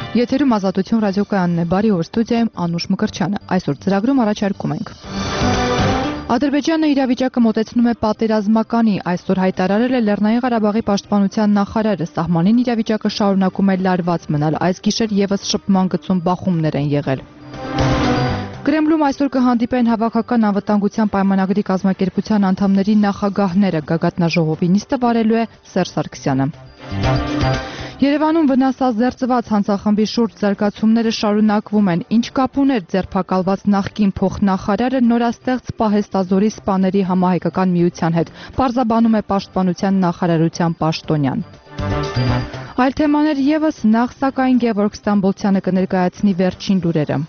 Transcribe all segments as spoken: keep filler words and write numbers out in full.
Եթերում Ազատություն ռադիոկայանն է, բարի օր, ստուդիայում Անուշ Մկրտչյանը։ Այսօր ծրագրում առաջարկում ենք. Ադրբեջանը իրավիճակը մոտեցնում է պատերազմականի, այսօր հայտարարել է Լեռնային Ղարաբաղի պաշտպանության նախարարը, սահմանին իրավիճակը շարունակում է լարված մնալ, այս գիշեր եւս շփման գծում բախումներ են եղել։ Կրեմլում այսօր կհանդիպեն հավաքական անվտանգության պայմանագրի կազմակերպության անդամների նախագահները, գագաթնաժողովի նիստը վարելու է Սերժ Սարգսյանը։ Երևանում վնասազերծված հանցախմբի շուրջ զարգացումները շարունակվում են, ինչ կապ ուներ ձերբակալված նախկին փոխնախարարը նորաստեղծ Պահեստազորի սպաների համահայկական միության հետ, պարզաբանում է պաշտպանության նախարարության պաշտոնյան։ Այլ թեմաներ եւս, նախ սակայն Գևորգ Ստամբոլցյանը կներկայացնի վերջին լուրերը։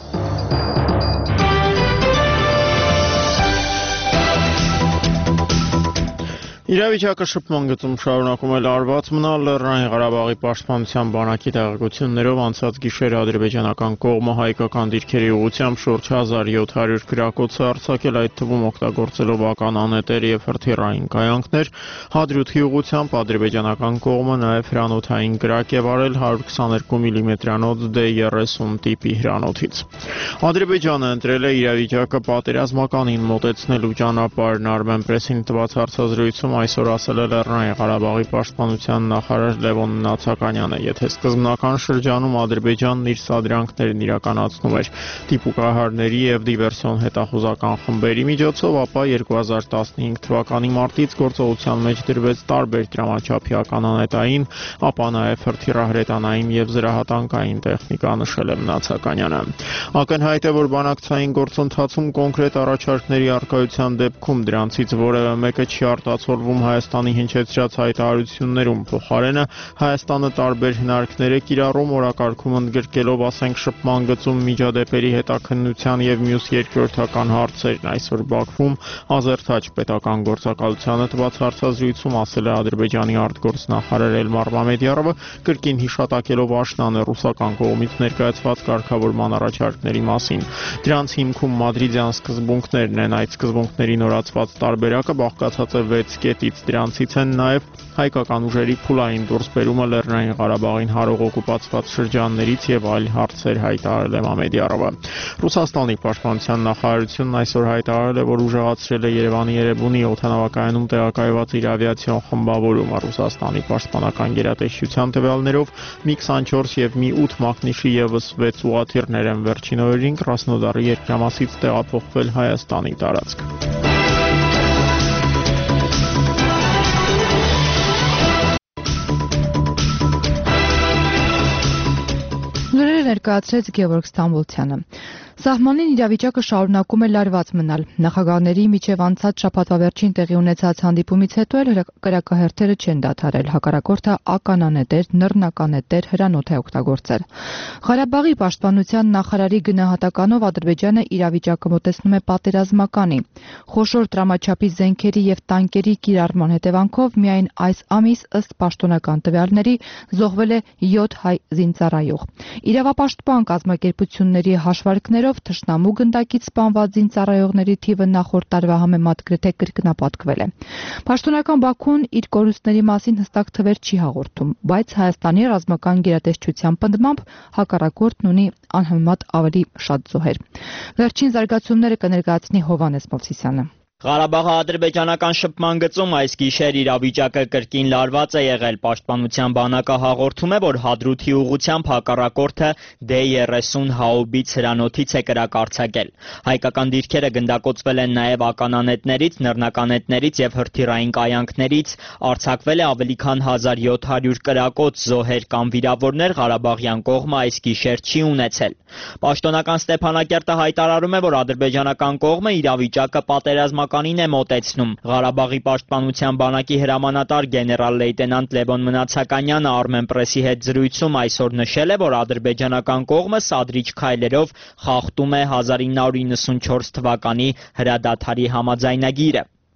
Իրավիճակը շփման գծում շարունակում է լարված մնալ, Լեռնային Ղարաբաղի պաշտպանության բանակի տեղեկություններով անցած գիշեր ադրբեջանական կողմը հայկական դիրքերի ուղղությամբ շուրջ հազար յոթ հարյուր գրակոց է արձակել, այդ թվում օգտագործելով ականանետեր եւ հրթիռային կայանքներ, Հադրութի ուղղությամբ ադրբեջանական կողմը նաեւ հրանոթային գրակ է վարել հարյուր քսաներկու միլիմետրանոց դե երեսուն տիպի հրանոթից։ Ադրբեջանը ընտրել է իրավիճակը պատերազմականին մոտեցնելու ճանապարհն, Armen Press-ին տված հարցազրույցում այսօր ասել է Լեռնային Ղարաբաղի պաշտպանության նախարար Լևոն Նացականյանը, եթե սկզբնական շրջանում Ադրբեջանն իր սադրանքներն իրականացնում էր դիպուկահարների եւ դիվերսիոն հետախուզական խմբերի միջոցով, ապա երկու հազար տասնհինգ թվականի մարտից գործողության մեջ դրվեց տարբեր դրամաչափի ականանետային, ապա նաեւ հրթիռահրետանային եւ զրահատանկային տեխնիկա, նշել է Նացականյանը։ Ակնհայտ է, որ բանակցային գործընթացում կոնկրետ առաջարկների առկայության դեպքում դրանցից որևէ մեկը չի արտացոլվում Հայաստանի հնչեցրած հայտարարություններում, փոխարենը Հայաստանը տարբեր հնարքներ է կիրառում օրակարգում ընդգրկելով, ասենք, շփման գծում միջադեպերի հետաքննության եւ մյուս երկրորդական հարցերն, այսօր Բաքվում Ազերթաչ պետական գործակալությանը տված հարցազրույցում ասել է Ադրբեջանի արտգործնախարար Էլմար Մամեդյարովը, կրկին հիշատակելով աշնանը ռուսական կողմից ներկայացված կարգավորման առաջարկների մասին։ Դրանց հիմքում մադրիդյան սկզբունքներն են, այդ սկզբունքների նորացված տարբերակը բաղկացած է վեց կետից, դրանցից են նաև հայկական ուժերի փուլային դուրսբերումը Լեռնային Ղարաբաղին հարող օկուպացված շրջաններից եւ այլ հարցեր, հայտարարել է Մամեդյարովը։ Ռուսաստանի պաշտպանության նախարարությունն այսօր հայտարարել է, որ ուժեղացրել է Երևանի Երևանի օդանավակայանում տեղակայված իր ավիացիոն խմբավորումը։ Ռուսաստանի պաշտպանական գերատեսչության տվյալներով մի քսանչորս եւ մի ութ մակնիշի եւս վեց ուղաթիռներ են վերջին օրերին Կրասնոդարի երկրամասից տեղափոխվել Հայաստանի տարածք։ Լուրերը ներկայացրեց Գևորգ Ստամբոլցյանը։ Սահմանին իրավիճակը շարունակում է լարված մնալ։ Նախագահների միջև անցած շաբաթվա վերջին տեղի ունեցած հանդիպումից հետո էլ կրակահերթերը չեն դադարել, հակառակորդը ականանետեր, նռնականետեր, հրանոթ է օգտագործել։ Ղարաբաղի պաշտպանության նախարարի գնահատականով Ադրբեջանը իրավիճակը մոտեցնում է պատերազմականի։ Խոշոր տրամաչափի զենքերի եւ տանկերի կիրառման հետևանքով միայն այս ամիս ըստ պաշտոնական տվյալների զոհվել է յոթ հայ զինծառայող։ Իրավապաշտպան կազմակերպությունների հաշվարկներով թշնամու գնդակից սպանված զինծառայողների թիվը նախորդ տարվա համեմատ գրեթե կրկնապատկվել է։ Պաշտոնական Բաքուն իր կորուստների մասին հստակ թվեր չի հաղորդում, բայց Հայաստանի ռազմական գերատեսչության պնդմամբ հակառակորդն ունի անհամեմատ ավելի շատ զոհեր։ Վերջին զարգացումները կներկայացնի Հովհաննես Մովսիսյանը։ Ղարաբաղի ադրբեջանական շփման գծում այս գիշեր իրավիճակը կրկին լարված է եղել։ Պաշտպանության բանակը հաղորդում է, որ Հադրութի ուղղությամբ հակառակորդը դե երեսուն հաուբից հրանոթից է կրակ արձակել։ Հայկական դիրքերը գնդակոծվել են նաև ականանետներից, նռնականետներից եւ հրթիռային կայանքներից, արձակվել է ավելի քան հազար յոթ հարյուր կրակոց, զոհեր կամ վիրավորներ ղարաբաղյան կողմը այս գիշեր չի ունեցել։ Պաշտոնական Ստեփանակերտը հայտարարում է, որ ադրբեջանական կողմը իրավիճակը պատերազմական է մոտեցնում։ Ղարաբաղի պաշտպանության բանակի հրամանատար գեներալ-լեյտենանտ Լևոն Մնացականյանը Armen Press-ի հետ զրույցում այսօր նշել է, որ ադրբեջանական կողմը սադրիչ քայլերով խախտում է հազար ինը հարյուր իննսունչորս թվականի հրադադարի համաձայնագիրը։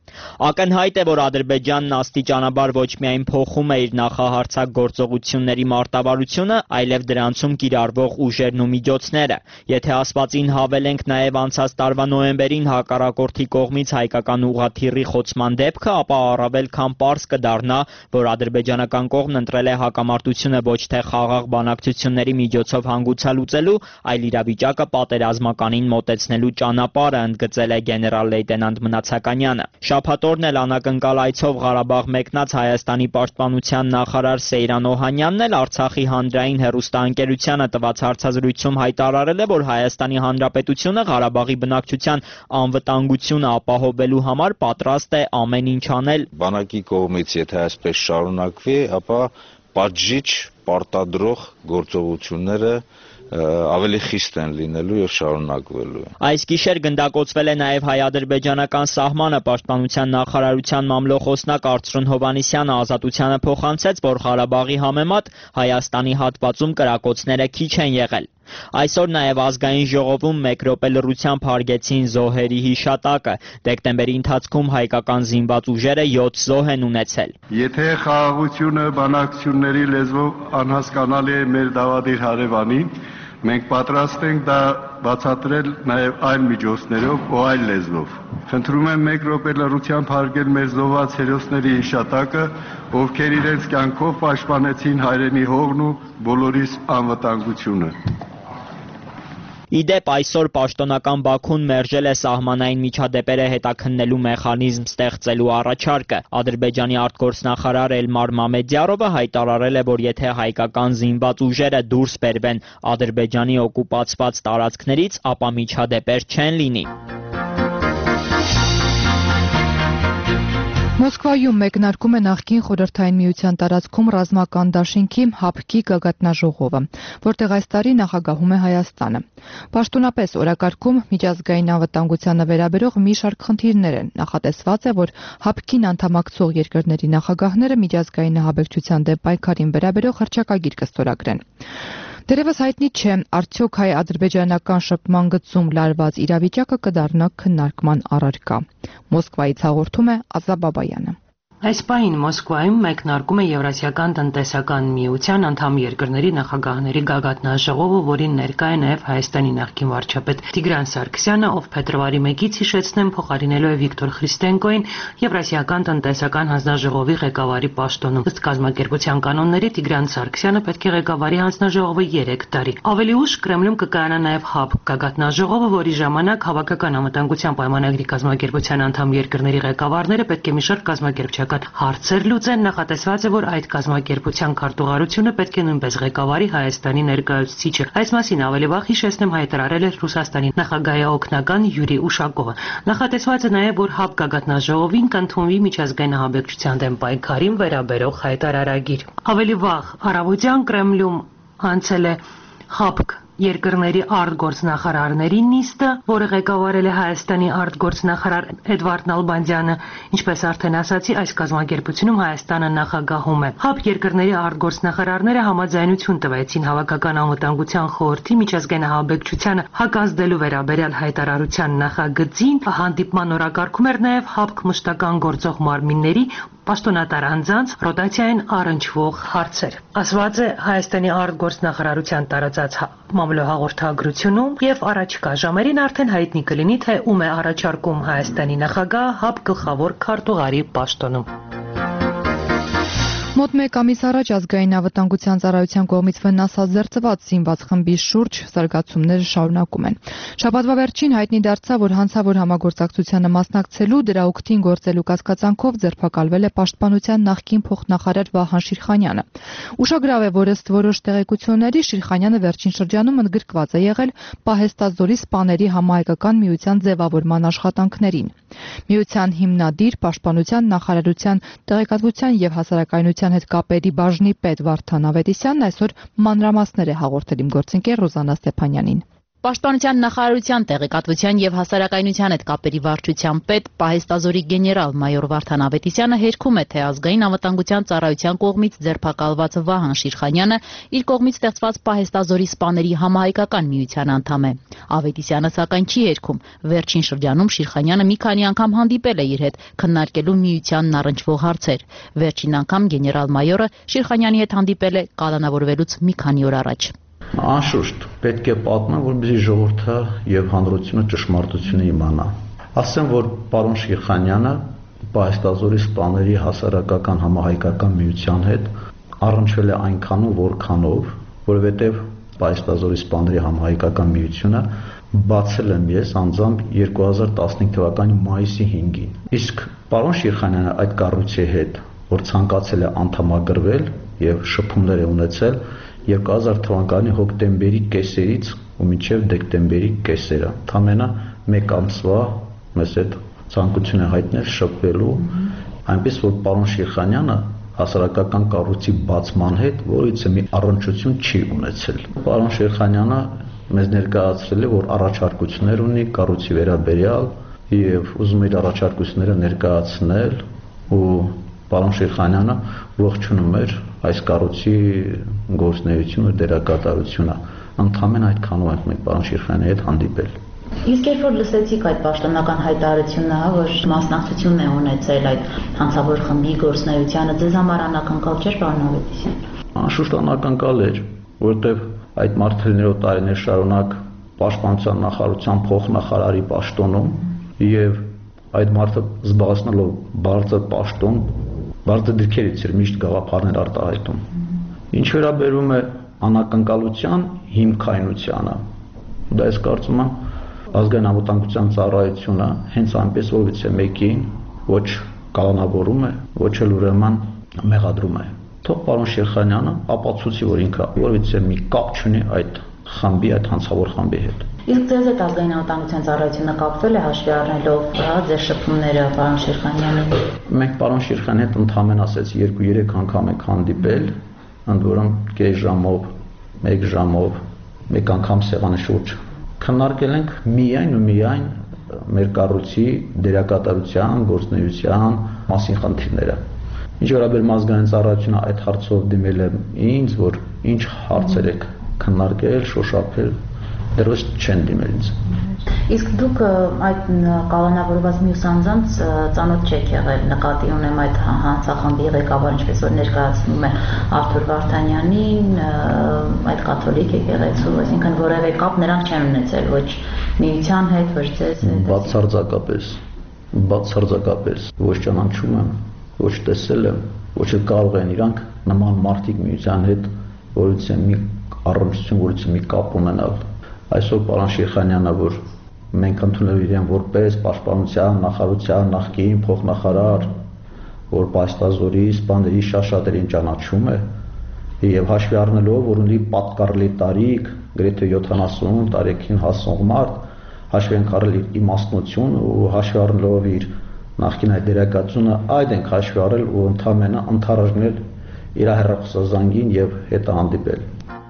Ակնհայտ է, որ Ադրբեջանն աստիճանաբար ոչ միայն փոխում է իր նախահարձակ գործողությունների մարտավարությունը, այլև դրանցում կիրառվող ուժերն ու միջոցները։ Եթե ասվածին հավելենք նաև անցած տարվա նոյեմբերին հակառակորդի կողմից հայկական ուղղաթիռի խոցման դեպքը, ապա առավել քան պարզ կդառնա, որ ադրբեջանական կողմն ընտրել է հակամարտությունը ոչ թե խաղաղ բանակցությունների միջոցով հանգուցալուծելու, այլ իրավիճակը պատերազմականին մոտեցնելու ճանապարհը, ընդգծել է գեներալ լեյտենանտ Մնացականյանը։ Շաբաթօրն էլ անակնկալ այցով Ղարաբաղ մեկնած Հայաստանի պաշտպանության նախարար Սեյրան Օհանյանն էլ Արցախի հանրային հեռուստաընկերությանը տված հարցազրույցում հայտարարել է, որ Հայաստանի Հանրապետությունը Ղարաբաղի բնակչության անվտանգությունը ապահովելու համար պատրաստ է ամեն ինչ անել։ Բանակի կողմից եթե այսպես շարունակվի, ապա պատժիչ, պարտադրող գործողությունները ավելի խիստ են լինելու եւ շարունակվելու։ Այս գիշեր գնդակոծվել է նաեւ հայ-ադրբեջանական սահմանը, պաշտպանության նախարարության մամլոխոսնակ Արծրուն Հովհաննիսյանը Ազատությանը փոխանցեց, որ Ղարաբաղի համեմատ Հայաստանի հատվածում կրակոցները քիչ են եղել։ Այսօր նաև ազգային ժողովում մեկ րոպե լռությամբ հարգեցին զոհերի հիշատակը։ Դեկտեմբերի ընթացքում հայկական զինված ուժերը յոթ զոհ են ունեցել։ Եթե խաղաղությունը բանակցությունների լեզվով անհասկանալի է մեր դավադիր հարևանին, մենք պատրաստ ենք դա բացատրել նաև այլ միջոցներով ու այլ լեզվով։ Խնդրում եմ մեկ րոպե լռությամբ հարգել մեր զոհված հերոսների հիշատակը, ովքեր իրենց կյանքով պաշտպանեցին հայրենի հողն ու բոլորիս անվտանգությունը։ Իդեպ այսօր պաշտոնական Բաքուն մերժել է սահմանային միջադեպերը հետաքննելու մեխանիզմ ստեղծելու առաջարկը։ Ադրբեջանի արտգործնախարար Էլմար Մամեդյարովը հայտարարել է, որ եթե հայկական զինված ուժերը դուրս բերվեն Ադրբեջանի օկուպացված տարածքներից, ապա միջադեպեր չեն լինի։ Մոսկվայում մեկնարկում է նախկին Խորհրդային Միության տարածքում ռազմական դաշինքի ՀԱՊԿ-ի գագաթնաժողովը, որտեղ այս տարի նախագահում է Հայաստանը։ Պաշտոնապես օրակարգում միջազգային անվտանգությանը վերաբերող մի շարք խնդիրներ են։ Նախատեսված է, որ ՀԱՊԿ-ին անդամակցող երկրների նախագահները միջազգային ահաբեկչության դեմ պայքարին վերաբերող հռչակագիր կստորագրեն։ Դերևս հայտնի չէ, արդյոք հայ-ադրբեջանական շփման գծում լարված իրավիճակը կդառնա քննարկման առարկա։ Մոսկվայից հաղորդում է Ազա Բաբայանը։ Այս պահին Մոսկվայում մեկնարկում է Եվրասիական տնտեսական միության անդամ երկրների նախագահների գագաթնաժողովը, որին ներկա է նաև Հայաստանի նախկին վարչապետ Տիգրան Սարգսյանը, ով փետրվարի մեկից հիշեցնեմ փոխարինելու է Վիկտոր Խրիստենկոին Եվրասիական տնտեսական հանձնաժողովի ղեկավարի պաշտոնում։ Ըստ կազմակերպության կանոնների Տիգրան Սարգսյանը պետք է ղեկավարի հանձնաժողովը երեք տարի։ Ավելի ուշ Կրեմլում կկայանա նաև ՀԱՊԿ գագաթնաժողովը, որի ժամանակ հավաքական անվտանգության պայմանագրի կազմակերպության անդամ երկրների ղեկավարները պետք է մի շարք կազմակերպչական հարցեր լուծեն։ Նախատեսված է, որ այդ կազմակերպության քարտուղարությունը պետք է նույնպես ղեկավարի Հայաստանի ներկայացուցիչը։ Այս մասին ավելի վաղ հիշեցնեմ հայտարարել էր Ռուսաստանի նախագահի օգնական Յուրի Ուշակովը։ Նախատեսված է նաև, որ ՀԱՊԿ գագաթնաժողովին կընդունվի միջազգային ահաբեկչության դեմ պայքարին վերաբերող հայտարարագիր։ Ավելի վաղ առավոտյան Կրեմլում անցել է ՀԱՊԿ երկրների արտգործնախարարների նիստը, որը ղեկավարել է Հայաստանի արտգործնախարար Էդվարդ Նալբանդյանը, ինչպես արդեն ասացի, այս կազմակերպությունում Հայաստանը նախագահում է։ ՀԱՊԿ երկրների արտգործնախարարները համաձայնություն տվեցին հավաքական անվտանգության խորհրդի միջազգային ահաբեկչությանը հակազդելու վերաբերյալ հայտարարության նախագծին։ Հանդիպման օրակարգում էր նաև ՀԱՊԿ մշտական գործող մարմինների պաշտոնատար անձանց ռոտացիային առնչվող հարցեր։ Ասված է Հայաստանի արտգործնախարարության տարածած մամլոհաղորդագրությունում եւ առաջիկա ժամերին արդեն հայտնի կլինի, թե ում է առաջարկում Հայաստանի նախագահ ՀԱՊԿ գլխավոր քարտուղարի պաշտոնում։ Մոտ մեկ ամիս առաջ ազգային անվտանգության ծառայության կողմից վնասազերծված զինված խմբի շուրջ զարգացումները շարունակում են։ Շաբաթվա վերջին հայտնի դարձավ, որ հանցավոր համագործակցությանը մասնակցելու դրա օգտին գործելու կասկածանքով ձերբակալվել է պաշտպանության նախկին փոխնախարար Վահան Շիրխանյանը։ Ուշագրավ է, որ ըստ որոշ տեղեկությունների Շիրխանյանը վերջին շրջանում ընդգրկված է եղել Պահեստազորի սպաների համահայկական միության ձևավորման աշխատանքներին։ Միության հիմնադիր, պաշտպանության նախարարության տեղեկատվության եւ հասարակայնության հետ կապերի բաժնի պետ Վարդան Ավետիսյանն այսօր մանրամասներ է հաղորդել իմ գործընկեր Ռոզանա Ստեփանյանին։ Պաշտպանության նախարարության տեղեկատվության եւ հասարակայնության հետ կապերի վարչության պետ պահեստազորի գեներալ-մայոր Վարդան Ավետիսյանը հերքում է, թե ազգային անվտանգության ծառայության կողմից ձերբակալված Վահան Շիրխանյանը իր կողմից ստեղծված պահեստազորի սպաների համահայկական միության անդամ է։ Ավետիսյանը սակայն չի հերքում։ Վերջին շրջանում Շիրխանյանը մի քանի անգամ հանդիպել է իր հետ, քննարկելու միությանն առնչվող հարցեր։ Վերջին անգամ գեներալ-մայորը Շիրխանյանի հետ հանդիպել է կալանավորվելուց մի քանի օր առաջ։ Անշուշտ պետք է պատմեմ, որպեսզի ժողովուրդը եւ հանրությունը ճշմարտությունը իմանա։ Ասեմ, որ պարոն Շիրխանյանը պահեստազորի սպաների հասարակական համահայկական միության հետ առնչվել է այնքանով, որքանով, որովհետեւ պահեստազորի սպաների համահայկական միությունը բացել եմ ես անձամբ երկու հազար տասնհինգ թվականի մայիսի հինգին։ Իսկ պարոն Շիրխանյանը այդ կառույցի հետ, որ ցանկացել է անդամագրվել եւ շփումներ է ունեցել երկու հազար թվականի հոկտեմբերի կեսերից ու մինչև դեկտեմբերի կեսերը։ Ընդամենը մեկ ամսվա մեզ այդ ցանկություն է հայտնել շփվելու, այնպես որ պարոն Շիրխանյանը հասարակական կառույցի բացման հետ որից մի առնչություն չի ունեցել։ Պարոն Շիրխանյանը մեզ ներկայացրել է, որ առաջարկություններ ունի կառույցի վերաբերյալ եւ ուզում է առաջարկությունները ներկայացնել ու պարոն Շիրխանյանը ողջունում էր այս կառույցի գործունեությունը, դերակատարությունը։ Ընդհանրապես այդքանով ենք մենք պարոն Շիրխանյանի հետ հանդիպել։ Իսկ երբ որ լսեցիք այդ պաշտոնական հայտարարությունը, որ մասնակցություն է ունեցել այդ հանցավոր խմբի գործունեությանը, ձեզ համար անակնկալ չէր, պարոն Ավետիսյան։ Անշուշտ անակնկալ էր, որովհետև այդ մարդերով տարիներ շարունակ պաշտպանության նախարարության փոխնախարարի պաշտոնում եւ այդ մարդը զբաղեցնելով բարձր պաշտոն, բարձր դիրքերից էր միշտ գաղափարներ արտահայտում։ Ինչ վերաբերում է անակնկալության հիմքայնությանը, դա ես կարծում եմ ազգային անվտանգության ծառայությունը հենց այնպես որից է մեկին ոչ կալանավորում է, ոչ էլ ուրեմն մեղադրում է։ Թող պարոն Շիրխանյանը ապացուցի, որ ինքը որից է մի կապ չունի այդ խմբի, այդ հանցավոր խմբի հետ։ Իսկ ձեզ հետ ազգային անվտանգության ծառայությունը կապվել է հաշվի առնելով ձեր շփումները պարոն Շիրխանյանին։ Մենք պարոն Շիրխանյանի հետ ընդհանրապես ասեց երկու-երեք անգամ ենք հանդիպել, ընդ որում կես ժամով, մեկ ժամով, մեկ անգամ սեղանի շուրջ քննարկել ենք միայն ու միայն մեր կառույցի դերակատարության, գործունեության մասին խնդիրները։ Ինչ վերաբերում ազգային ծառայությունը այդ հարցով դիմել է ինձ, որ ինչ հարցեր եք քննարկել, շոշափել, դեռևս չեն դիմել ինձ։ Իսկ դուք այդ կալանավորված մյուս անձանց ծանոթ չեք եղել, նկատի ունեմ այդ հանցախմբի ղեկավար, ինչպես որ ներկայացնում է Արթուր Վարդանյանին, այդ կաթոլիկ եկեղեցու, այսինքն որևէ կապ նրանք չեն ունեցել ոչ միության հետ, ոչ ձեզ հետ։ Բացարձակապես, բացարձակապես ոչ ճանաչում եմ, ոչ տեսել եմ, ոչ էլ կարող են իրանք նման մարդիկ միության հետ որից է մի առնչություն, որից է մի կապ ունենալ։ Այսօր պարոն Շիրխանյանը, որ մենք ընդունել իրեն որպես պաշտպանության նախարարության նախկին փոխնախարար, որ պահեստազորի սպաների շատ-շատերին ճանաչում է եւ հաշվի առնելով, որ ունի պատկառելի տարիք, գրեթե յոթանասուն տարեկին հասող մարդ, հաշվի ենք առել իր իմաստնություն ու հաշվի առնելով իր նախկին այդ դերակատարությունը, այդ ենք հաշվի առել ու ընդհանրապես ընդառաջնել իր հեռախոսազանգին եւ հետը հանդիպել։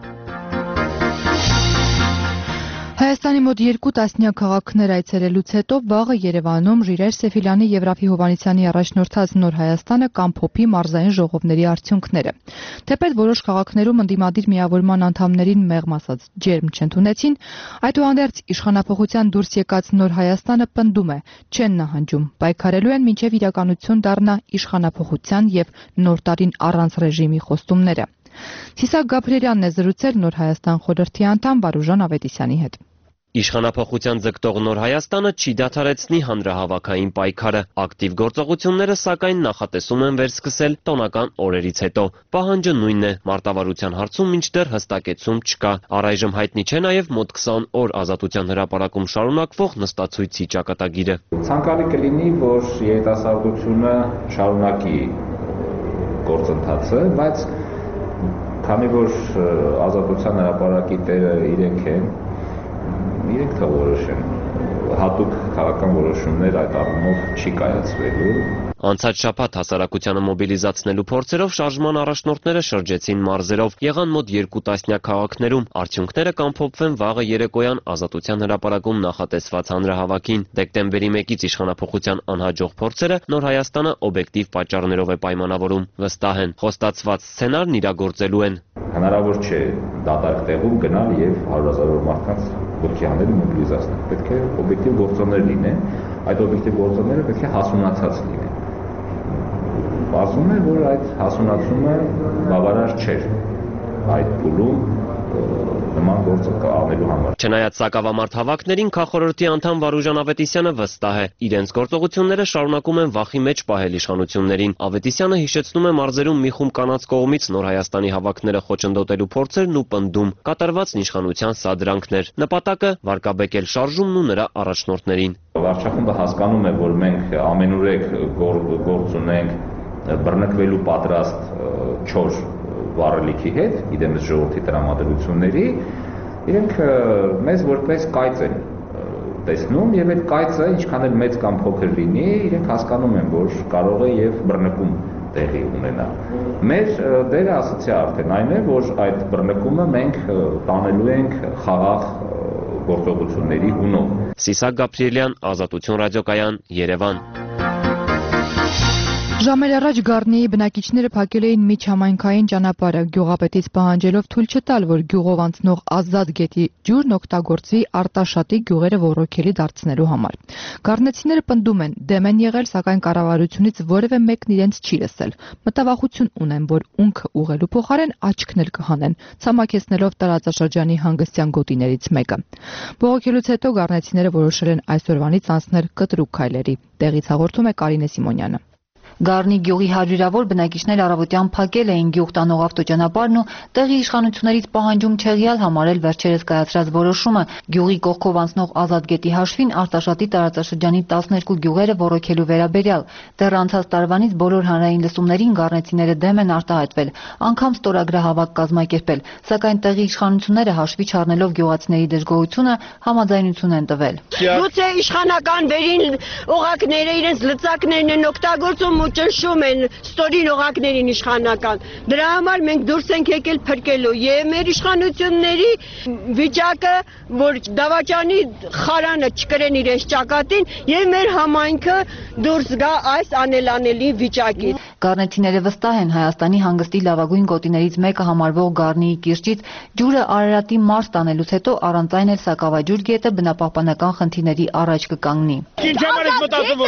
Հայաստանի մոտ երկու տասնյակ քաղաքներ այցելելուց հետո վաղը Երևանում Ժիրայր Սեֆիլյանի եւ Ռաֆի Հովհաննիսյանի առաջնորդած Նոր Հայաստանը կամփոփի մարզային ժողովների արդյունքները։ Թեպետ որոշ քաղաքներում ընդդիմադիր միավորման անդամներին մեղմ ասած ջերմ չընդունեցին, այդուհանդերձ իշխանապողության դուրս եկած Նոր Հայաստանը պնդում է, չեն նահանջում, պայքարելու են մինչև իրականություն դառնա իշխանապողության եւ նոր տարին առանց ռեժիմի խոստումները։ Ցիսակ Գաբրելյանն է զրուցել Նոր Հայաստան խորհրդի անդամ Վարուժան Ավետիսյանի հետ։ Իշխանապողության ձգտող Նոր Հայաստանը չի դադարեցնի հանրահավաքային պայքարը։ Ակտիվ գործողությունները սակայն նախատեսում են վերսկսել տոնական օրերից հետո։ Պահանջը նույնն է, մարտավարության հարցում մինչդեռ հստակեցում չկա։ Առայժմ հայտնի չէ նաև մոտ քսան օր Ազատության հրապարակում շարունակվող նստացույցի ճակատագիրը։ Ցանկալի կլինի, որ երիտասարդությունը շարունակի գործընթացը, բայց քանի որ Ազատության հրապարակի տերը իրենք են, իրենք թող որոշեն, հատուկ քաղաքական որոշումներ այդ առումով չի կայացվելու։ Անցած շաբաթ հասարակությանը մոբիլիզացնելու փորձերով շարժման առաջնորդները շրջեցին մարզերով, եղան մոտ երկու տասնյակ քաղաքներում, արդյունքները կամփոփվեն վաղը երեկոյան Ազատության հրապարակում նախատեսված հանրահավաքին։ Դեկտեմբերի մեկից իշխանափոխության անհաջող փորձերը Նոր Հայաստանը օբյեկտիվ պատճառներով է պայմանավորում, վստահ են, խոստացված սցենարն իրագործելու են։ Հնարավոր չէ դատարկ տեղում գնալ եւ հարյուրազավոր մարդկանց ոտքի հանել մոբիլիզացնել։ Պետք է օբյեկտիվ գործոններ լինեն, այդ օբյեկտիվ գործոնները պետք է հասունացած լինեն։ Ասում է, որ այդ հասունացումը բավարար չէր այդ փուլում նման գործը անելու համար։ Չնայած սակավամարդ հավաքներին, քաղաքորոշի անդամ Վարուժան Ավետիսյանը վստահ է, իրենց գործողությունները շարունակում են վախի մեջ պահել իշխանություններին։ Ավետիսյանը հիշեցնում է մարզերում մի խումբ կանանց կողմից Նոր Հայաստանի հավաքները խոչընդոտելու փորձերն ու պնդում, կատարվածն իշխանության սադրանքներ։ Նպատակը վարկաբեկել շարժումն ու նրա առաջնորդներին։ Վարչախումբը հասկանում է, որ մենք ամենուրեք գործ ունենք բռնկվելու պատրաստ չոր վառելիքի հետ, իդեմս ժողովրդի տրամադրությունների, իրենք մեզ որպես կայծ են տեսնում եւ այդ կայծը ինչքան էլ մեծ կամ փոքր լինի, իրենք հասկանում են, որ կարող է եւ բռնկում տեղի ունենա։ Մեր դերը ասացի արդեն այն է, որ այդ բռնկումը մենք տանելու ենք խաղաղ գործողությունների հունով։ Սիսակ Գաբրիելյան, Ազատություն ռադիոկայան, Երևան։ Ժամեր առաջ Գառնիի բնակիչները փակել էին միջհամայնքային ճանապարհը, գյուղապետից պահանջելով թույլ չտալ, որ գյուղով անցնող ազատ գետի ջուրն օգտագործվի արտաշատի գյուղերը ոռոգելի դարձնելու համար։ Գառնեցիները պնդում են, դեմ են եղել, սակայն կառավարությունից որևէ մեկն իրենց չի լսել։ Մտավախություն ունեն, որ ունքը ուղղելու փոխարեն աչքն էլ կհանեն, ցամաքեցնելով տարածաշրջանի հանգստյան գոտիներից մեկը։ Բողոքելուց հետո գառնեցիները որոշել են այսօրվանից անցնել կտրուկ քայլերի։ Տեղից հաղորդում է Կարինե Սիմոնյանը։ Գառնի գյուղի հարյուրավոր բնակիչներ առավոտյան փակել էին գյուղ տանող ավտոճանապարհն ու տեղի իշխանություններից պահանջում չեղյալ համարել վերջերս կայացրած որոշումը գյուղի կողքով անցնող ազատ գետի հաշվին Արտաշատի տարածաշրջանի տասներկու գյուղերը ոռոգելու վերաբերյալ։ Դեռ անցած տարվանից բոլոր հանրային լսումներին գառնեցիները դեմ են արտահայտվել, անգամ ստորագրահավաք կազմակերպել, սակայն տեղի իշխանությունները հաշվի չառնելով գյուղացիների դժգոհությունը համաձայնություն են տվել։ Գուցե իշխանական վերին օղակները իրենց լծակներն են օգտագործում ճնշում են ստորին օղակներին իշխանական։ Դրա համար մենք դուրս ենք եկել փրկելու եւ մեր իշխանությունների վիճակը, որ դավաճանի խարանը չկրեն իրենց ճակատին եւ մեր համայնքը դուրս գա այս անելանելի վիճակից։ Գառնեցիները վստահ են Հայաստանի հանգստի լավագույն գոտիներից մեկը համարվող Գառնիի կիրճից ջուրը Արարատի մարզ տանելուց հետո առանց այն էլ Սակավաջուր գետը բնապահպանական խնդիրների առաջ կկանգնի։ Ինչ համար եք մտածում,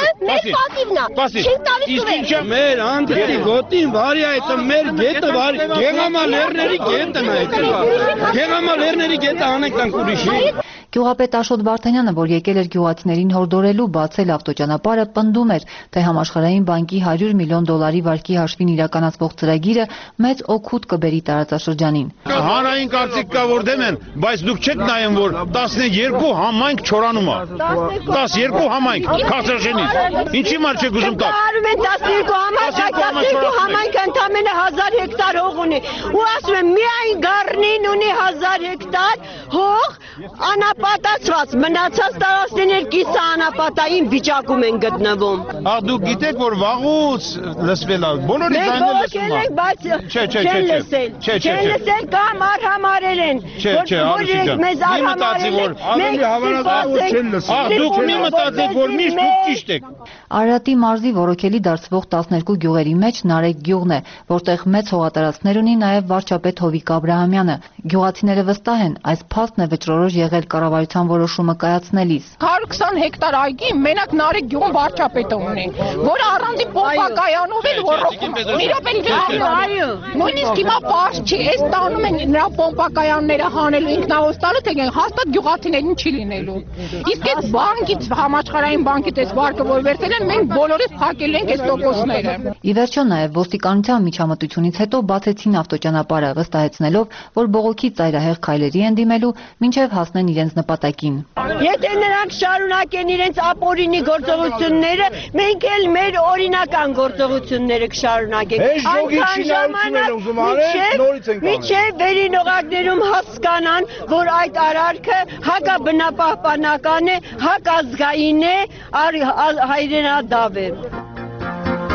որ մեր անդրի գոտին վարի այդ մեր գետը վարի գեղամա լերների գետն է այդ գեղամա լերների գետը անենք տանք ուրիշի։ Գյուղապետ Աշոտ Վարդանյանը, որ եկել էր գյուղացիներին հորդորելու բացել ավտոճանապարհը, պնդում էր, թե Համաշխարհային բանկի հարյուր միլիոն դոլարի վարկի հաշվին իրականացվող ծրագիրը մեծ օգուտ կբերի տարածաշրջանին։ Հանրային կարծիք կա, որ դեմ են, բայց դուք չեք նայում, որ տասներկու համայնք չորանում է։ տասներկու համայնք Քաշաշենից։ Ինչի համար չեք ուզում տալ։ Արում են տասներկու համայնք, այդ տասներկու համայնքը ընդամենը հազար հեկտար հող ունի։ Ու ասում եմ, միայն Գառնին ունի հազար հեկտար հող, անապատացված, մնացած տարածքներ կիսը անապատային վիճակում են գտնվում։ Ա դուք գիտեք, որ վաղուց լսվել է, բոլորի ձայնը լսում է։ Բայց չեն լսել, չեն լսել կամ արհամարել են, որ մեզ արհամարել են, մենք սպասենք։ Ա դուք մի մտածեք, որ միշտ դուք ճիշտ եք։ Արարատի մարզի ոռոգելի դարձվող տասներկու գյուղերի մեջ Նարեկ գյուղն է, որտեղ մեծ հողատարածքներ ունի նաև վարչապետ Հովիկ Աբրահամյանը։ Գյուղացիները վստահ են, այս փաստն է վճռորոշ եղել կառավարության որոշումը կայացնելիս։ հարյուր քսան հեկտար այգի մենակ Նարեկ գյուղում վարչապետը ունի, որը առանձին պոմպակայանով էլ ոռոգում է։ Մի րոպե, այո, նույնիսկ հիմա պարզ չի, այս տանում են նրա պոմպակայանները հանելու ինքնահոստալը, թե հաստատ գյուղացիներին չի լինելու։ Իսկ այդ բանկից, համաշխարհային բանկից այս վարկը որ վերցել են, մենք բոլորս փակել ենք այս տոկոսները։ Ի վերջո նաև ոստիկանության միջամտությունից հետո բացեցին ավտոճանապարհը, վստահեցնելով, որ բողոքի ծայրահեղ քայլերի են դիմելու, մինչև հասնեն իրենց նպատակին։ Եթե նրանք շարունակեն իրենց ապօրինի գործողությունները, մենք էլ մեր օրինական գործողությունները կշարունակենք։ Այնքան ժամանակ մինչև վերին օղակներում հասկանան, որ այդ արարքը հակաբնապահպանական է, հակազգային է, հայրենադավ է։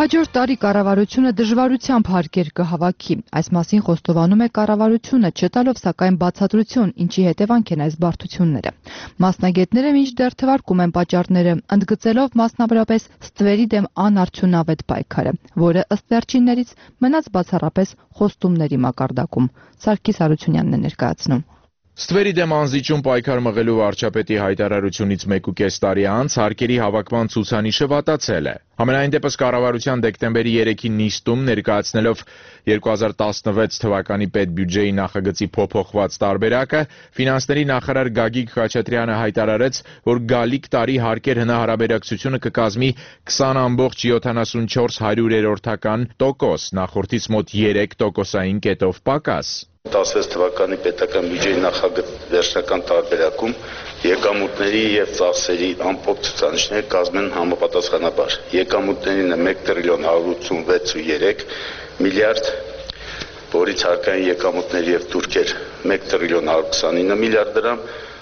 Հաջորդ տարի կառավարությունը դժվարությամբ հարկեր կհավաքի։ Այս մասին խոստովանում է կառավարությունը, չտալով սակայն բացատրություն, ինչի հետևանք են այս բարդությունները։ Մասնագետները մինչդեռ թվարկում են պատճառները, ընդգծելով մասնավորապես ստվերի դեմ անարդյունավետ պայքարը, որը ըստ վերջիններից մնաց բացառապես խոստումների մակարդակում։ Սարգիս Արությունյանն է ներկայացնում։ Ստվերի դեմ անզիջում պայքար մղելու վարչապետի հայտարարությունից մեկ ու կես տարի անց հարկերի հավաքման ցուցանիշը վատացել է։ Համենայն դեպս կառավարության դեկտեմբերի երեքին նիստում ներկայացնելով երկու հազար տասնվեց թվականի պետբյուջեի նախագծի փոփոխված տարբերակը, ֆինանսների նախարար Գագիկ Խաչատրյանը հայտարարեց, որ գալիք տարի հարկեր հնահարաբերակցությունը կկազմի քսան ամբողջ յոթանասունչորս հարյուրերորդական տոկոս, նախորդից մոտ երեք տոկոսային կետով պակաս։ տասնվեց թվականի պետական բյուջեի նախագծի վերջնական տարբերակում եկամուտների եւ ծախսերի ամփոփ ցուցանիշները կազմեն համապատասխանաբար եկամուտներինը մեկ տրիլիոն հարյուր ութսունվեց ու երեք միլիարդ, որից հարկային եկամուտների եւ թուրքեր մեկ տրիլիոն հարյուր քսանինը միլիարդ դրամ,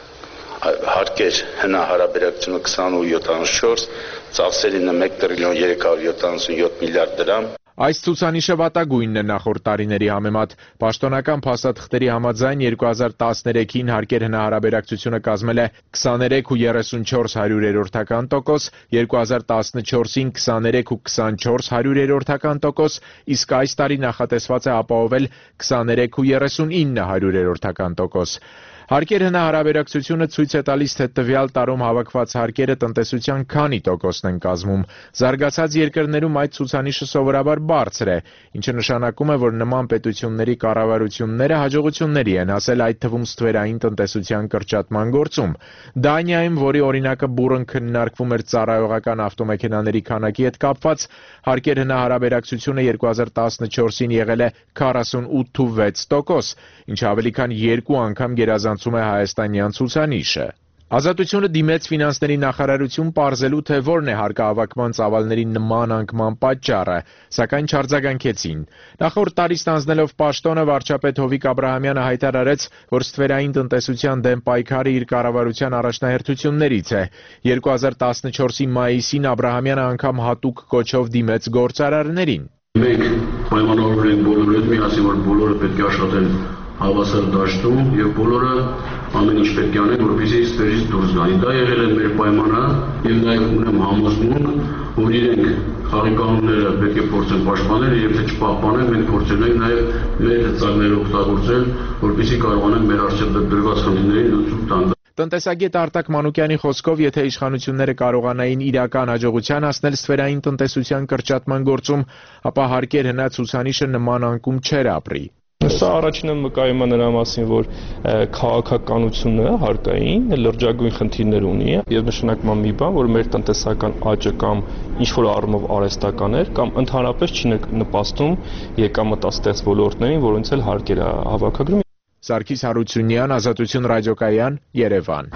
հարկեր հնահարաբերակցությունը քսան ու յոթանասունչորս, ծախսերինը մեկ տրիլիոն երեք հարյուր յոթանասունյոթ միլիարդ դրամ։ Այս ցուցանիշը վատագույնն է նախորդ տարիների համեմատ։ Պաշտոնական փաստաթղթերի համաձայն երկու հազար տասներեքին հարկեր հնահարաբերակցությունը կազմել է քսաներեք ու երեսունչորս հարյուրերորդական տոկոս, երկու հազար տասնչորսին քսաներեք ու քսանչորս հարյուրերորդական տոկոս, իսկ այս տարի նախատեսված է ապահովել քսաներեք ու երեսունինը հարյուրերորդական տոկոս։ Հարկեր հնահարաբերակցությունը ցույց է տալիս, թե տվյալ տարում հավաքված հարկերը տնտեսության քանի տոկոսն են կազմում։ Զարգացած երկրներում այդ ցուցանիշը սովորաբար բարձր է, ինչը նշանակում է, որ նման պետությունների կառավարությունները հաջողությունների են հասել, այդ թվում ստվերային տնտեսության կրճատման գործում։ Դանիայում, որի օրինակը բուռն քննարկվում էր ծառայողական ավտոմեքենաների քանակի հետ կապված, հարկեր հնահարաբերակցությունը երկու հազար տասնչորսին եղել է քառասունութ ու վեց տոկոս, ինչը ավելի քան երկու անգամ գերազանցում է հայաստանյան ցուցանիշը։ Ազատությունը դիմեց ֆինանսների նախարարություն պարզելու, թե որն է հարկահավաքման ծավալների նման անկման պատճառը, սակայն չարձագանքեցին։ Նախորդ տարի ստանձնելով պաշտոնը վարչապետ Հովիկ Աբրահամյանը հայտարարեց, որ ստվերային տնտեսության դեմ պայքարը իր կառավարության առաջնահերթություններից է։ երկու հազար տասնչորսի մայիսին Աբրահամյանը անգամ հատուկ կոչով դիմեց գործարարներին։ Մենք պայմանավորվել ենք բոլորը հետ միասին, որ բոլորը պետք է աշխատեն հավասար դաշտում եւ բոլորը ամեն ինչ պետք է անեն, որպեսզի ստվերից դուրս գան։ Դա եղել է մեր պայմանը եւ նաեւ ունեմ համոզմունք, որ իրենք խաղի կանոնները պետք է փորձեն պաշտպանել եւ եթե չպահպանեն, մենք փորձել ենք նաեւ մեր ծրագրերը օգտագործել, որպեսզի կարողանանք մեր առջեւ դրված խնդիրներին լուծում տալ։ Տնտեսագետ Արտակ Մանուկյանի խոսքով, եթե իշխանությունները կարողանային իրական հաջողության հասնել ստվերային տնտեսության կրճատման գործում, ապա հարկեր հնա ցուցանիշը նման անկում չէր ապրի։ Սա առաջինը մկայում է նրա մասին, որ քաղաքականությունը հարկային լրջագույն խնդիրներ ունի եւ նշանակում է մի բան, որ մեր տնտեսական աճը կամ ինչ-որ առումով արհեստական էր կամ ընդհանրապես չի նպաստում եկամտաստեղծ ոլորտներին, որոնց էլ հարկեր է հավաքագրում։ Սարգիս Հարությունյան, Ազատություն ռադիոկայան, Երևան։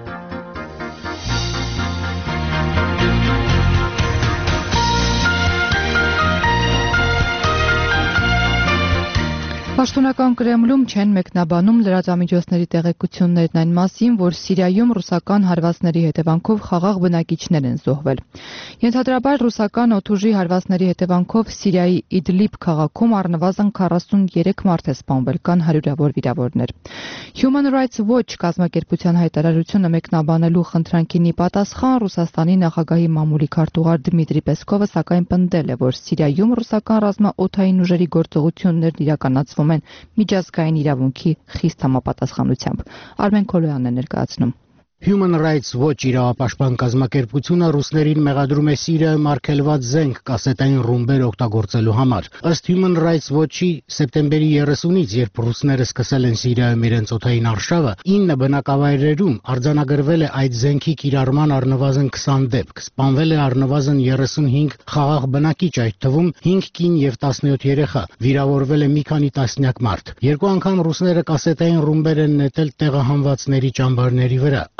Պաշտոնական Կրեմլում չեն մեկնաբանում լրատվամիջոցների տեղեկություններն այն մասին, որ Սիրիայում ռուսական հարվածների հետևանքով խաղաղ բնակիչներ են զոհվել։ Ենթադրաբար ռուսական օդուժի հարվածների հետևանքով Սիրիայի Իդլիբ քաղաքում առնվազն քառասուներեք մարդ է սպանվել, կան հարյուրավոր վիրավորներ։ Human Rights Watch կազմակերպության հայտարարությունը մեկնաբանելու խնդրանքին ի պատասխան Ռուսաստանի նախագահի մամուլի քարտուղար Դմիտրի Պեսկովը սակայն պնդել է, որ Սիրիայում ռուսական ռազմաօդային ուժերի գործողություններն իրականացվում են միջազգային իրավունքի խիստ համապատասխանությամբ։ Արմեն Քոլոյանն է ներկայացնում։ Human Rights Watch իրավապաշտպան կազմակերպությունը ռուսներին մեղադրում է Սիրիայում արգելված զենք կասետային ռումբեր օգտագործելու համար։ Ըստ Human Rights Watch-ի սեպտեմբերի երեսունից, երբ ռուսները սկսել են Սիրիայում իրենց օդային արշավը, ինը բնակավայրերում արձանագրվել է այդ զենքի կիրառման առնվազն քսան դեպք, սպանվել է առնվազն երեսունհինգ խաղաղ բնակիչ, այդ թվում հինգ կին եւ տասնյոթ երեխա, վիրավորվել է մի քանի տասնյակ մարդ։ Երկու անգամ ռուսները կասետային ռումբեր են նետել տեղահանվածների ճամբարների վրա։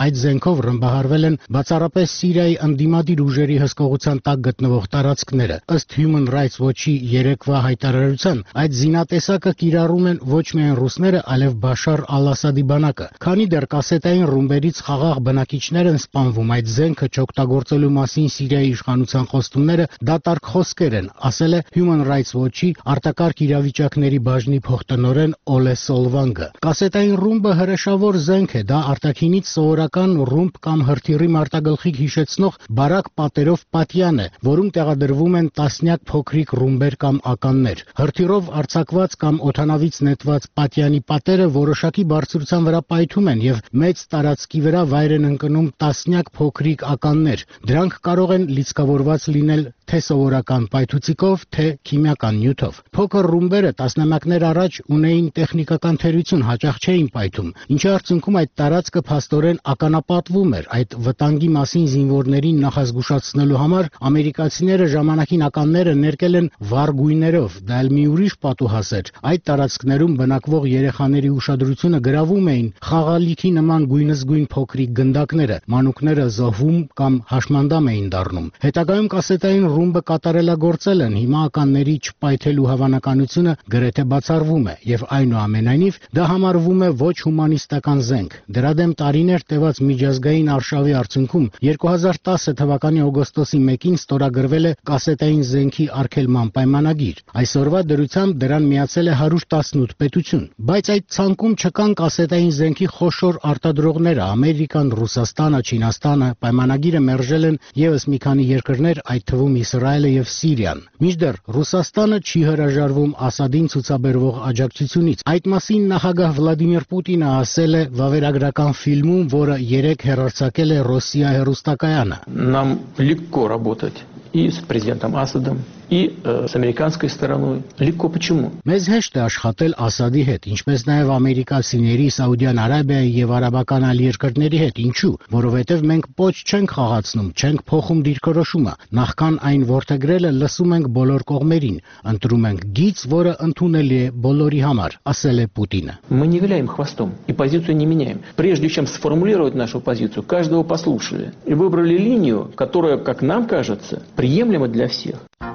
Այդ զենքով ռմբահարվել են բացառապես Սիրիայի ընդդիմադիր ուժերի հսկողության տակ գտնվող տարածքները։ Ըստ Human Rights Watch-ի երեկվա հայտարարության, այդ զինատեսակը կիրառում են ոչ միայն ռուսները, այլև Բաշար al-Ասադի բանակը։ Քանի դեռ կասետային ռումբերից խաղաղ բնակիչներ են սպանվում, այդ զենքը չօգտագործելու մասին Սիրիայի իշխանության խոստումները դատարկ խոսքեր են, ասել է Human Rights Watch-ի արտակարգ իրավիճակների բաժնի փոխտնօրեն Օլե Սոլվանգը։ Կասետային ռումբը հրեշավոր զենք է, դա արտաքինից սովորական ռումբ կամ հրթիռի մարտագլխիկ հիշեցնող բարակ պատերով պատյան է, որում տեղադրվում են տասնյակ փոքրիկ ռումբեր կամ ականներ։ Հրթիռով արձակված կամ օդանավից նետված պատյանի պատերը որոշակի բարձրության վրա պայթում են եւ մեծ տարածքի վրա վայր են ընկնում տասնյակ փոքրիկ ականներ։ Դրանք կարող են լիցքավորված լինել թե սովորական պայթուցիկով, թե քիմիական նյութով։ Փոքր ռումբերը տասնամյակներ առաջ ունեին տեխնիկական թերություն, հաճախ չէին պայթում, ինչի արդյունքում այդ տարածքը փաստորեն ականապատվում էր։ Այդ վտանգի մասին զինվորներին նախազգուշացնելու համար ամերիկացիները ժամանակին ականները ներկել են վառ գույներով, դա էլ մի ուրիշ պատուհաս էր։ Այդ տարածքներում բնակվող երեխաների ուշադրությունը գրավում էին խաղալիքի նման գույնզգույն փոքրիկ գնդակները, մանուկները զոհվում կամ հաշմանդամ էին դառնում։ Հետագայում կասետային ռումբը կատարելագործել են, հիմա ականների չպայթելու հավանականությունը գրեթե բացառվում է, եւ այնուամենայնիվ դա համարվում է ոչ հումանիստական զենք։ Դրա դեմ տարիներ տևած միջազգային արշավի արդյունքում երկու հազար տասը թվականի օգոստոսի մեկին ստորագրվել է կասետային զենքի արգելման պայմանագիր։ Այսօրվա դրությամբ դրան միացել է հարյուր տասնութ պետություն, բայց այդ ցանկում չկան կասետային զենքի խոշոր արտադրողները՝ Ամերիկան, Ռուսաստանը, Չինաստանը։ Պայմանագիրը մերժել են եւս մի քանի երկրներ, այդ թվում Իսրայելը եւ Սիրիան։ Մինչդեռ Ռուսաստանը չի հրաժարվում Ասադին ցուցաբերվող աջակցությունից։ Այդ մասին նախագահ Վլադիմիր Պուտինը ասել է վավերագրական ֆիլմում, որը երեկ հեռարձակել է Ռոսիա հեռուստակայանը։ Нам легко работать и с президентом Асадом, и э, с американской стороной. Легко почему? Մեզ հեշտ է աշխատել Ասադի հետ, ինչպես նաև ամերիկացիների, Սաուդյան Արաբիայի եւ արաբական այլ երկրների հետ։ Ինչու? Որովհետեւ մենք ոչ չենք խաղացնում, չենք փոխում դիրքորոշումը։ Նախքան այն ворթեգրելը լսում ենք բոլոր կողմերին, ընտրում ենք գիծ, որը ընդունելի է բոլորի համար, ասել է Պուտինը։ Мы не виляем хвостом и позицию не меняем. Прежде чем сформулировать нашу позицию, каждого послушали и выбрали линию, которая, как нам кажется, приемлема для всех.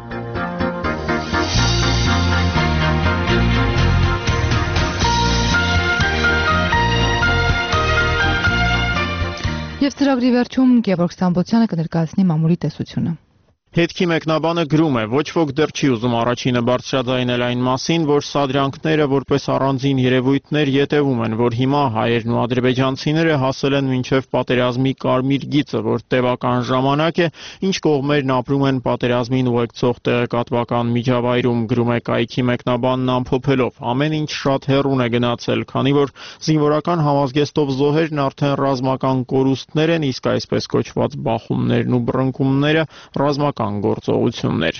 Եվ ծրագրի վերջում Գևորգ Ստամբոլցյանը կներկայացնի մամուլի տեսությունը։ Հետքի մեկնաբանը գրում է, ոչ ոք դեռ չի ուզում առաջինը բարձրաձայնել այն մասին, որ սադրյանքները որպես առանձին երևույթներ յետևում են, որ հիմա հայերն ու ադրբեջանցիները հասել են մինչև պատերազմի կարմիր գիծը, որ տևական ժամանակ է, ինչ կողմերն ապրում են պատերազմին ուղեկցող տեղեկատվական միջավայրում, գրում է կայքի մեկնաբանն ամփոփելով։ Ամեն ինչ շատ հեռուն է գնացել, քանի որ զինվորական համազգեստով զոհերն արդեն ռազմական կորուստներ են, իսկ այսպես կոչված բախումներն ու բռնկումները ռազմական գործողություններ։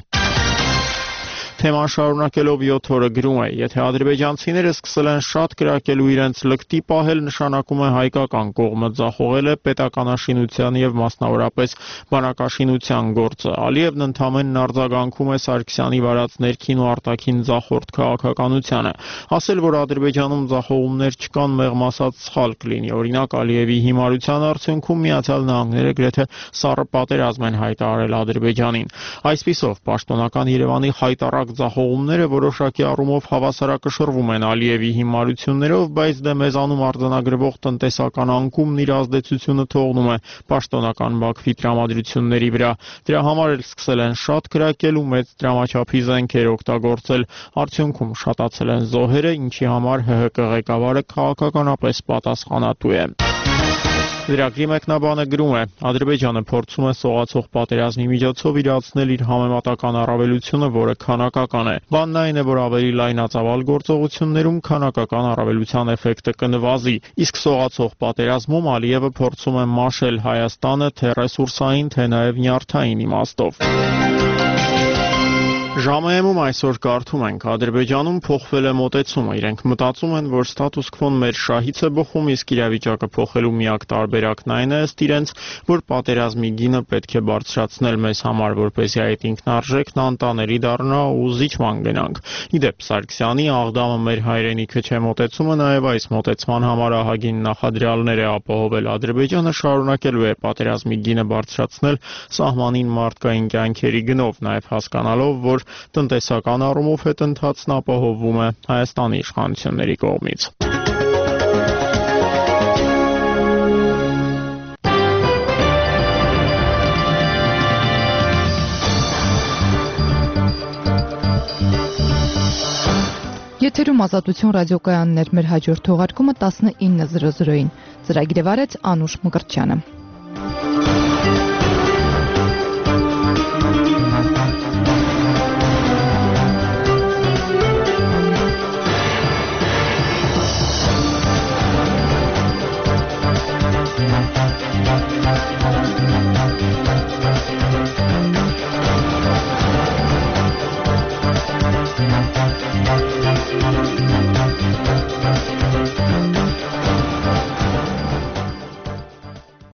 Թեման շարունակելով յոթ օրը գրում է, եթե ադրբեջանցիները սկսել են շատ կրակելու իրենց լկտի պահել, նշանակում է հայկական կողմը ձախողել է պետականաշինության եւ մասնավորապես բանակաշինության գործը։ Ալիևն ընդամենն արձագանքում է Սարգսյանի վարած ներքին ու արտաքին ձախորդ քաղաքականությանը։ Ասել, որ Ադրբեջանում ձախողումներ չկան, մեղմ ասած սխալ կլինի։ Օրինակ Ալիևի հիմարության արդյունքում Միացյալ Նահանգները գրեթե սառը պատերազմ են հայտարարել Ադրբեջանին։ Այսպիսով, պաշտոնական Երևանի հայտարարած ձախողումները որոշակի առումով հավասարակշռվում են Ալիևի հիմարություններով, բայց դե մեզանում արձանագրվող տնտեսական անկումն իր ազդեցությունը թողնում է պաշտոնական Բաքվի տրամադրությունների վրա։ Դրա համար էլ սկսել են շատ կրակել ու մեծ դրամաչափի զենքեր օգտագործել, արդյունքում շատացել են զոհերը, ինչի համար ՀՀԿ ղեկավարը քաղաքականապես պատասխանատու է։ Լրագրի մեկնաբանը գրում է. Ադրբեջանը փորձում է սողացող պատերազմի միջոցով իրացնել իր համեմատական առավելությունը, որը քանակական է։ Բանն այն է, որ ավելի լայնածավալ գործողություններում քանակական առավելության էֆեկտը կնվազի, իսկ սողացող պատերազմում Ալիևը փորձում է մաշել Հայաստանը թե ռեսուրսային, թե նաև նյարդային իմաստով։ Ժամայեմում այսօր կարդում ենք, Ադրբեջանում փոխվել է մոտեցումը, իրենք մտածում են, որ ստատուս քվոն մեր շահից է բխում, իսկ իրավիճակը փոխելու միակ տարբերակն այն է, ըստ իրենց, որ պատերազմի գինը պետք է բարձրացնել մեզ համար, որպեսզի այդ ինքնարժեքն անտանելի դառնա ու զիջման գնանք։ Իդեպ Սարգսյանի աղդամը մեր հայրենիքը չէ մոտեցումը նաև այս մոտեցման համար ահագին նախադրյալներ է ապահովել։ Ադրբեջանը շարունակելու է պատերազմի գինը բարձրացնել սահմանին մարդկային կյանքերի գնով, նաև հասկանալով, որ տնտեսական առումով հետընթացն ապահովվում է Հայաստանի իշխանությունների կողմից։ Եթերում Ազատություն ռադիոկայանն էր, մեր հաջորդ թողարկումը տասնինը զրո զրոին։ Ծրագիրը վարեց Անուշ Մկրտչյանը։